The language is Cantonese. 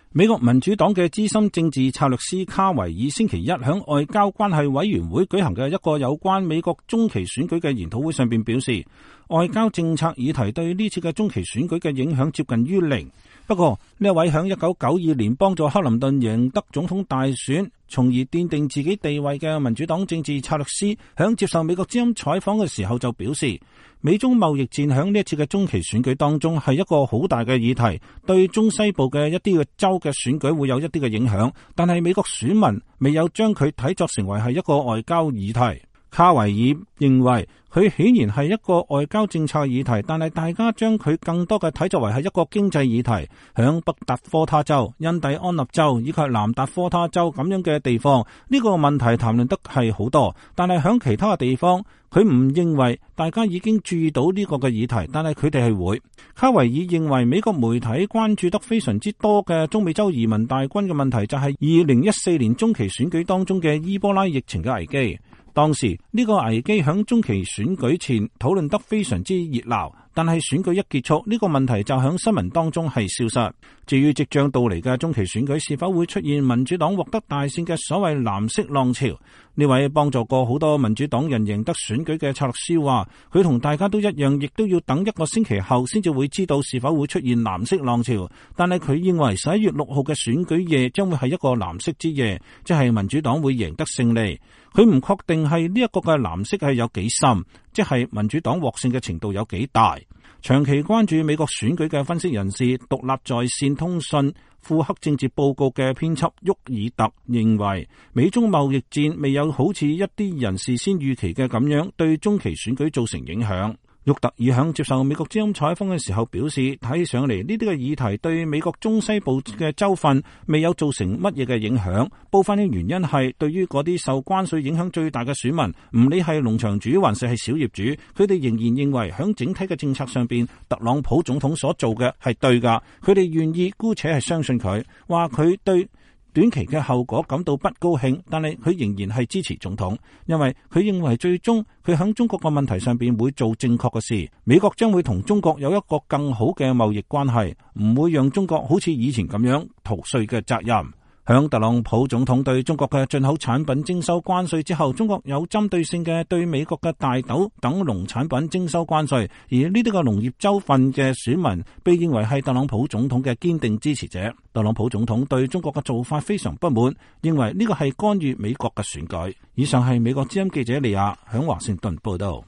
美國民主黨嘅資深政治策略師卡維爾星期一響外交關係委員會舉行嘅一個有關美國中期選舉嘅研討會上邊表示，外交政策議題對呢次嘅中期選舉嘅影響接近於零。不過呢一位響1992年幫助克林頓贏得總統大選，從而奠定自己地位嘅民主黨政治策略師響接受美國之音採訪嘅時候就表示，美中貿易戰響呢一次嘅中期選舉當中係一個好大嘅議題，對中西部嘅一啲嘅州嘅選舉會有一啲嘅影響，但係美國選民未有將佢睇作成為係一個外交議題。卡維爾認為佢顯然係一個外交政策議題，但係大家將佢更多嘅睇作為係一個經濟議題。響北達科他州、印第安納州以及南達科他州咁樣嘅地方，呢個問題談論得係好多，但係響其他嘅地方，佢唔認為大家已經注意到呢個嘅議題，但係佢哋係會。卡維爾認為美國媒體關注得非常之多嘅中美洲移民大軍嘅問題，就係2014年中期選舉當中嘅伊波拉疫情嘅危機。當時呢個危機響中期選舉前討論得非常之熱鬧，但係選舉一結束，呢個問題就響新聞當中係消失。至於即將到嚟嘅中期選舉是否會出現民主黨獲得大勝嘅所謂藍色浪潮，呢位幫助過好多民主黨人贏得選舉嘅策略師話，佢同大家都一樣，亦都要等一個星期後先至會知道是否會出現藍色浪潮。但係佢認為11月6號嘅選舉夜將會係一個藍色之夜，即係民主黨會贏得勝利。佢唔確定係呢一個嘅藍色係有幾深，即係民主黨獲勝嘅程度有幾大。長期關注美國選舉嘅分析人士獨立在線通訊庫克政治報告嘅編輯沃爾特認為，美中貿易戰未有好似一啲人事先預期嘅咁樣對中期選舉造成影響。沃特爾響接受美國之音採訪嘅時候表示，睇上嚟呢啲嘅議題對美國中西部嘅州份未有造成乜嘢嘅影響，部分嘅原因係對於嗰啲受關稅影響最大嘅選民，唔理係農場主還是係小業主，佢哋仍然認為響整體嘅政策上邊，特朗普總統所做嘅係對噶，佢哋願意姑且係相信佢，話佢對短期嘅後果感到不高興，但係佢仍然係支持總統，因為佢認為最終佢響中國嘅問題上邊會做正確嘅事。美國將會同中國有一個更好嘅貿易關係，唔會讓中國好似以前咁樣逃稅嘅責任。響特朗普總統對中國嘅進口產品徵收關稅之後，中國有針對性嘅對美國嘅大豆等農產品徵收關稅，而呢啲個農業州份嘅選民被認為係特朗普總統嘅堅定支持者。特朗普總統對中國嘅做法非常不滿，認為呢個係干預美國嘅選舉。以上係美國之音記者利亞響華盛頓報道。